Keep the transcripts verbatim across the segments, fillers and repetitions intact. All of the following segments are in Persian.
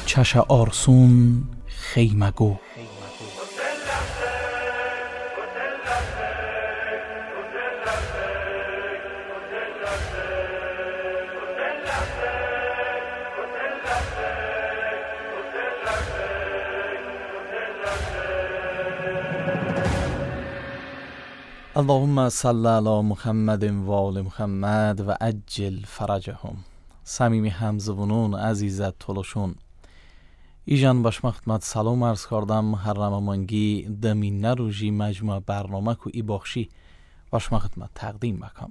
چش آرسون خیمگو. اللهم صل علی محمد و آل محمد و عجل فرجهم. صمیمی همزبونون عزیزت تلوشون ایجان باش مخدمت سلام عرض کردم. محرم مانگی دمین نروژی مجموع برنامه کو ای بخشی باش مخدمت تقدیم بکم.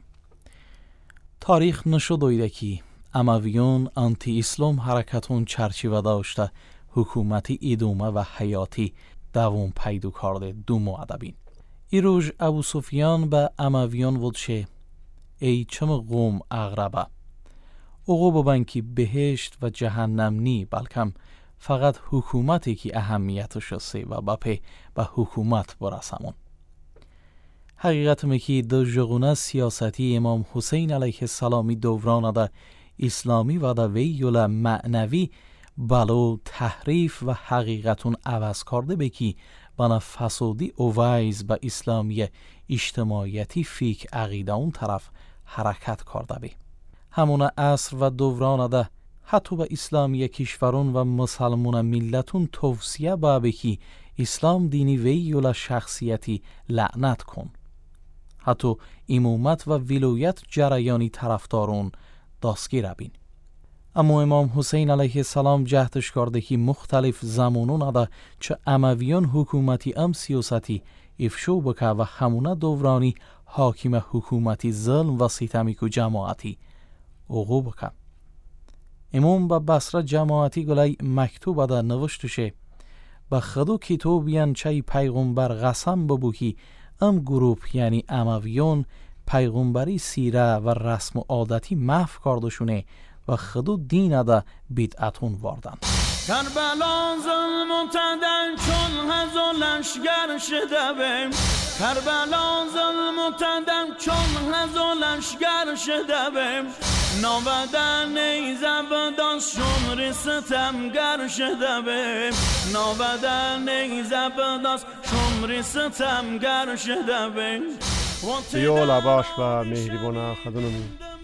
تاریخ نشو دویده کی امویون آنتی اسلام حرکتون چرچیوه داشته حکومتی ایدومه و حیاتی دوام پیدا کرده دو مؤدبین. ایروژ ابو سفیان به امویان ودشه ای چم قوم اغربه اوغو ببن که بهشت و جهنم نی، بلکم فقط حکومتی که اهمیتش است و بپی به حکومت برسمون. حقیقت میکی دو جغونه سیاستی امام حسین علیه السلامی دوران ده اسلامی و ده ویول معنوی بلو تحریف و حقیقتون عوض کرده بکی بنا فسادی اویز به اسلامی اجتماعیتی فیک عقیده اون طرف حرکت کرده بی. همون عصر و دوران ده حتی به اسلامی کشورون و مسلمون ملتون توصیه با بکی اسلام دینی ویول شخصیتی لعنت کن. حتی امامت و ولایت جریانی طرفدارون دستگیر بین. اما امام حسین علیه السلام جهدش کرده که مختلف زمانون اده چه امویان حکومتی ام سیاستی افشو بکه و همونه دورانی حاکم حکومتی ظلم و ستمی که جماعتی اوغو بکه. امام با بصره جماعتی گلی مکتوب اده نوشتشه با خدو کتابیان چه پیغمبر قسم ببوکی ام گروپ یعنی امویان پیغمبری سیره و رسم و عادتی محو کردشونه و خدو دین اده بدعتون واردن. کربلا ظلم تدن چون هزو لشگر شده بیم، کربلا ظلم تدن چون هزو لشگر شده بیم، نابدن ایزب داست شمر ستمگر شده بیم، نابدن ایزب داست شمر ستمگر شده بیم. سیال عباش و مهریبانه خدنمی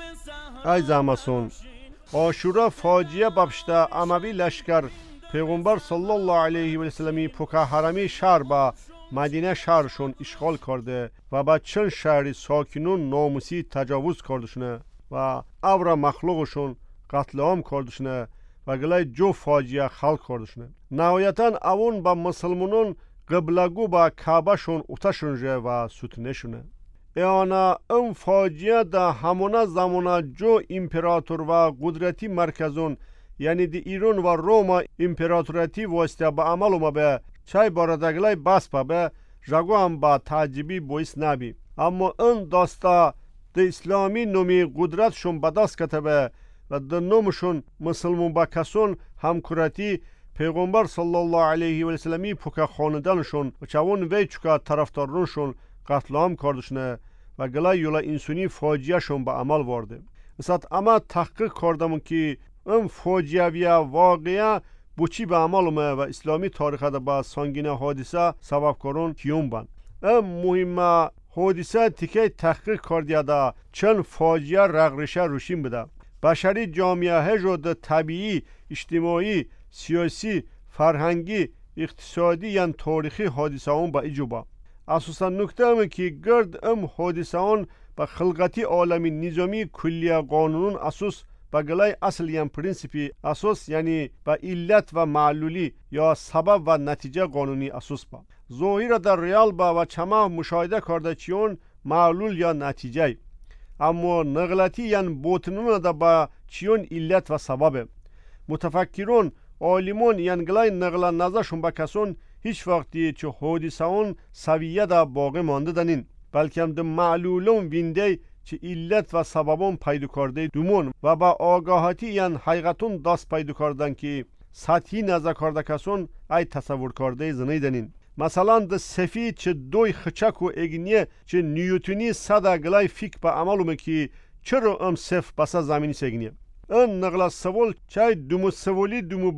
ای زمسون آشورا فاجعه ببشته اموی لشکر پیغمبر صلی الله علیه و سلمی پوکه حرمی شهر با مدینه شهرشون اشغال کرده و با چند شهری ساکنون ناموسی تجاوز کردشونه و ابر مخلوقشون قتل عام کردشونه و گلای جو فاجعه خلق کردشونه. نهایتا اون با مسلمانون قبلگو با کعبه شون اتشونجه و ستنشونه. ایانا ام فاجعه دا همونه زمانه جو امپراتور و قدرتی مرکزون یعنی دی ایران و روما امپراتوریتی واسطه با عمل اومه به چای باردگلای بس پا به جگو هم با تعجیبی بویس نبی. اما این داستا دی اسلامی نومی قدرتشون بدست کتبه و دی نومشون مسلمون با کسون همکراتی پیغمبر صلی الله علیه و سلمی پوکه خاندنشون و چون وی چکا طرفدارونشون قتل عام کردشونه و گلای یولا انسانی فاجعه شون به عمل وارده. مثلا اما تحقیق کردم که این فاجعه و واقعه بچی به عمل اومه و اسلامی تاریخ ده با سنگین حادثه سبب کرون کیون بند. این مهمه حادثه تیکه تحقیق کردیه ده چند فاجعه رغرشه روشین بده. بشری جامعه هجود طبیعی، اجتماعی، سیاسی، فرهنگی، اقتصادی یعنی تاریخی حادثه اون با ایجوبا. اساسا نکته همه که گرد ام حادثه آن با خلقتی عالمی نظامی کلیه قانون اساس با گلای اصل یعنی پرینسیپی اساس یعنی با علت و معلولی یا سبب و نتیجه قانونی اساس با ظاهر در ریال با و چما مشاهده کرده چیون معلول یا نتیجه اما نغلطی یعنی بوتنون دا با چیون علت و سبب متفکرون عالمون یعنی گلای نقل نظرشون با کسون هیچ وقتی چه حادثه اون سویه دا باقی مانده دنین بلکه هم ده معلولون وینده چه علت و سببون پیدا کرده دومون و با آگاهاتی یعنی حقیقتون دست پیدا کردن که سطحی نظر کرده کسون ای تصور کرده زنی دنین. مثلا ده سفید چه دوی خچک و اگنیه چه نیوتونی صد گلای فیک با عملومه که چرا ام صف بسا زمینی سگنیه این نقل سوال چای دومو سوالی دومو با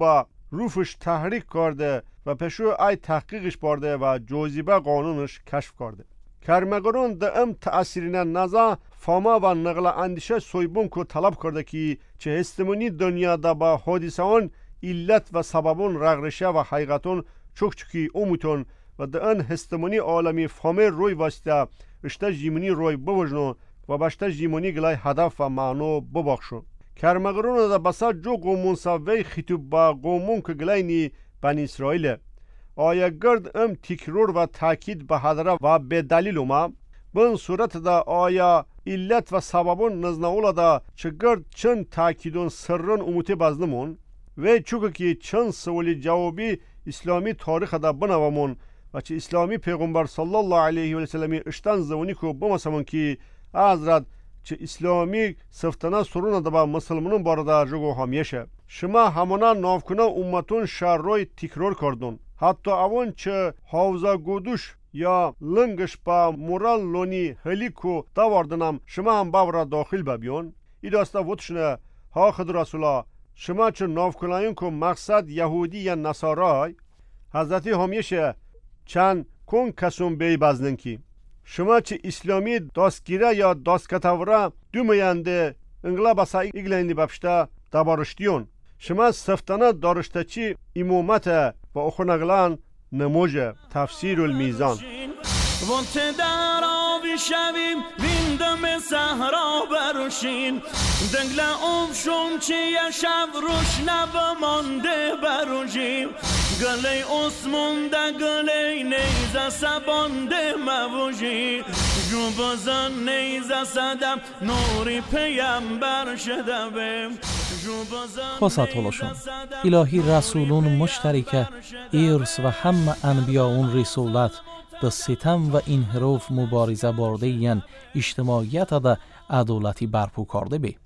روفش تحریک کرده و پشو ای تحقیقش برده و جوزیبه قانونش کشف کرده. کرمگرون ده ام تأثیرین نزا فاما و نقل اندیشه سویبون کو طلب کرده که چه هستمونی دنیا ده با حادثان علت و سببون رغرشه و حقیقتون چک چکی اومتون و ده ان هستمونی عالمی فامه روی واسطه اشته جیمونی روی بوجنو و باشته جیمونی گلای هدف و معنو ببخشو. کرمگرون ده بسا جو قومون سوی خطوب با قومون که گلاینی بنی اسرائیل آیا گرد ام تکرار و تاکید به حضره و به دلیل اوما بن صورت دا آیا علت و سببون نزناولا دا چه گرد چند تاکیدون سرن اموتی بزنمون و چوکه که چند سوالی جوابی اسلامی تاریخ دا بنوامون و چه اسلامی پیغمبر صلی الله علیه و سلمی اشتن زونی که بمسمون که حضرت چه اسلامی سفتنه سرون دا با مسلمانون بارده جگو همیشه شما همونا نافکنه امتون شر روی تکرار کردون حتی اون چه حوزه گودوش یا لنگش با مورال لونی هلیکو داوردنم شما هم باورا داخل ببیون ای داسته وطشنه ها خد رسولا شما چه نافکنایون که مقصد یهودی یا نصارای حضرتی همیشه چند کن کسون بی بزنن کی شما چه اسلامی داستگیره یا داستکتوره دومینده انگلا بسا ایگلندی بپشته دبارشتیون شما سفتانه دارشته چی امامت و اخونگلان نموجه تفسیر المیزان وانت در آبی شویم ویندم صحرا بروشین دنگل افشون چی یه شب روش نبمانده بروشیم گله اسمون ده گله نیزه سبانده موجی جو بزن نیزه سدم نوری پیمبر شده خاصة طولشون الهی رسولون مشترکه ایرس و همه انبیاءون رسولت ده ستم و انحراف مبارزه برده ین اجتماعیت ده عدالتی برپو کرده بی.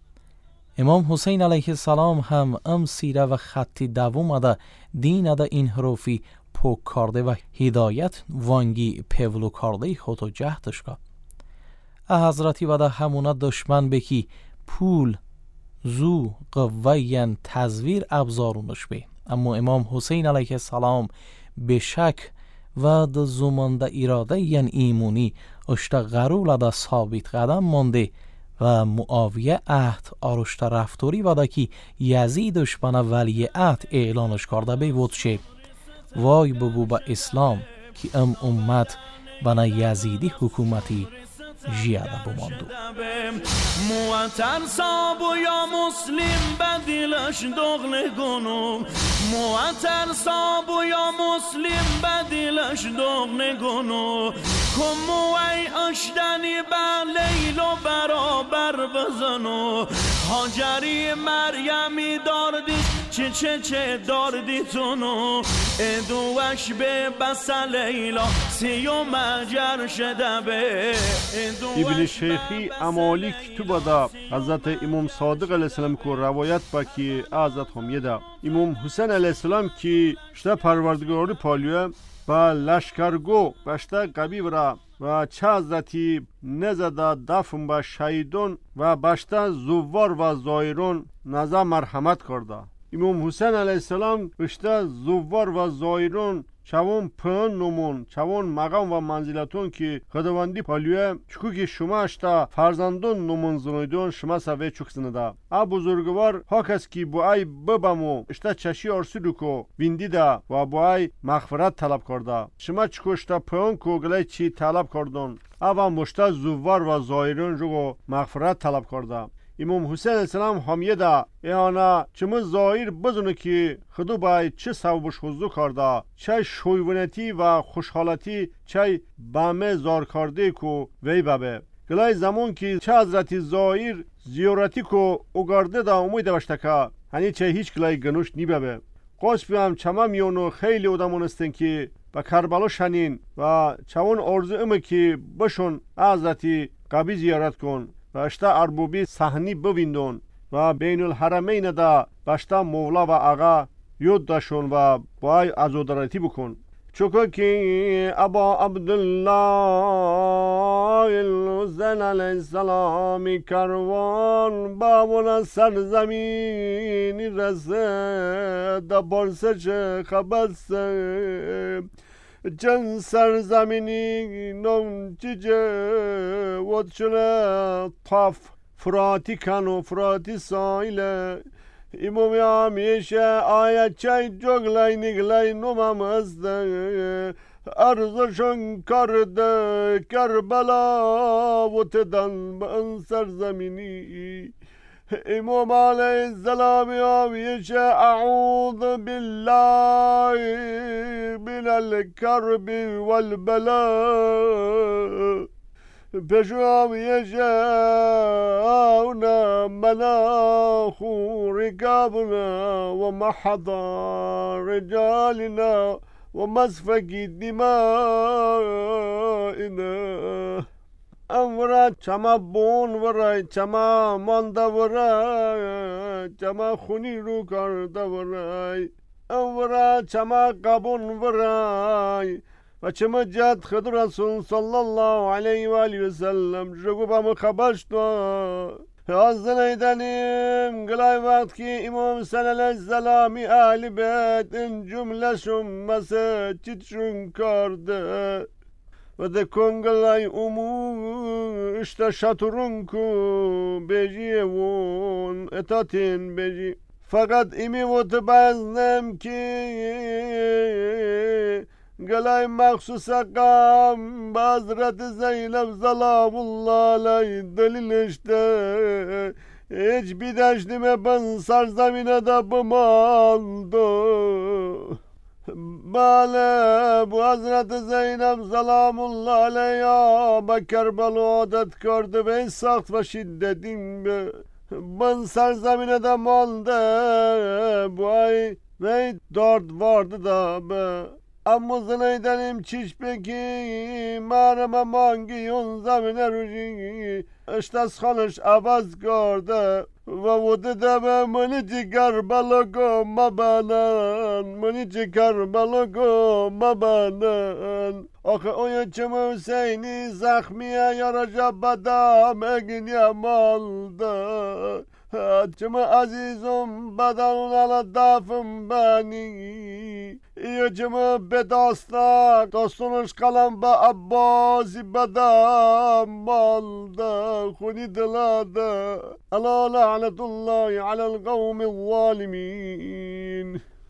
امام حسین علیه السلام هم ام سیره و خطی دوم ده دین ده انحرافی پوک کرده و هدایت وانگی پولو کرده خودو جهدش که. حضرتی و ده همونه دشمن بکی پول زو قوین تزویر ابزارونش بی اما امام حسین علیه السلام به شک و د زمان د اراده ین ایمونی اشتا غرول د ثابت قدم مانده و معاویه عهد آرشت رفتوری و دا که یزیدش بنا ولی عهد اعلانش کرده بی بود شه وای ببو با اسلام که ام امت بنا یزیدی حکومتی جیاده بماندو مواتر سابو یا مسلم بدیلش دغل گنوم مواتر سابو یا مسلم بدیلش دغل گنوم کموی اشدنی با لیل و برابر بزنو هاجری مریمی داردیش چه چه چه داردی تونو ادوش به بس لیلا سی و مجر شده به ابن شیخی امالیک تو بدا حضرت امام صادق علیه السلام کو روایت با که حضرت همیده امام حسین علیه السلام که شده پروردگاری پالیوه با لشکرگو بشته قبی برا و چه حضرتی نزده دفن با شهیدون و بشته زوار و زایرون نزا مرحمت کرده امام حسین علیه السلام بشته زوار و زایرون چوان پن نمون چوان مقام و منزلتون که خداوندی پالیوه چکو که شما اشتا فرزندون نمون زنویدون شما سوی چک زنده ا بزرگوار ها کس که با ای ببمو اشتا چشی ارسیدو کو ویندی ده و با ای مغفرت طلب کرده شما چکو اشتا پن کو گلی چی طلب کردون اوا مشتا زوار و زایرون جو مغفرت طلب کرده امام حسین علیه السلام همیه ده ایانا چمو ظاهر بزنه که خدو بای چه سوابش حضو کرده چه شویونتی و خوشحالتی چه بامه زار کرده کو وی بابه گلای زمان که چه حضرتی ظاهر زیارتی کو اگرده ده امید بشته که هنی چه هیچ گلای گنوش نی بابه قصبی هم چما میونو خیلی ادامون استن که با کربلا شنین و چون ارزو امه که بشون حضرتی قبی زیارت کن و اشتا اربوبی صحنی بویندون و بین الحرمین دا باشتا مولا و آقا یود داشون و بای ازودراتی بکن چکو که ابا عبدالله الحسین علیه السلام کروان بابون سرزمینی رسه دا پرسه چه خبر سه چند سرزمینی نم چیچه ود شنه طاف فراتی کنو فراتی سایله امام همیشه آیت چای جگلای نگلای نمام هسته ارزشون کرده کربلا و تدن به ان سرزمینی امام علیه السلام همیشه اعوذ بالله من الكرب والبلاء پشوام یشاؤنا مناخ رکابنا و محضا رجالنا و مسفک دمائنا امورا چما بون ورای چما مانده ورای چما خونی رو کرده ورای امورا چما قبون ورای و چما جد خود رسول صلی الله علیه و آله و سلم جگو با مخبرش تو از نیدنیم گلای وقت که امام حسین علیه السلامی اهل بیت این جمله شون مسجدشون کرده و ده کنگلای امو اشتا شطرون کو بیجی وون اتاتین بیجی فقط ایمی وط بزنم که گلای مخصوص قام با حضرت زینب سلام الله علیه دلیلشته هیچ بیدشتیم بن سرزمینه دا بماندو بله bu Hazreti Zeynep selamullah aleyha به کربلا عادت کرده به این سخت و شدتین به من سرزمینه de malde bu ay ve dört vardı da be amma zınaydenim çiş peki marama mangi yun zamine ruji işte skalış avaz gördü و ود دم منی جگر بلگو مبانن منی جگر بلگو مبانن آخه اوی چم حسینی زخمیه یارجا بدم اگین یمالده چم عزیزم بدن علا دفم بانی ایو چم بداستک داستانش قلم با عباسی بدم مالده خونی دلاده الا لعنت الله على القوم الظالمين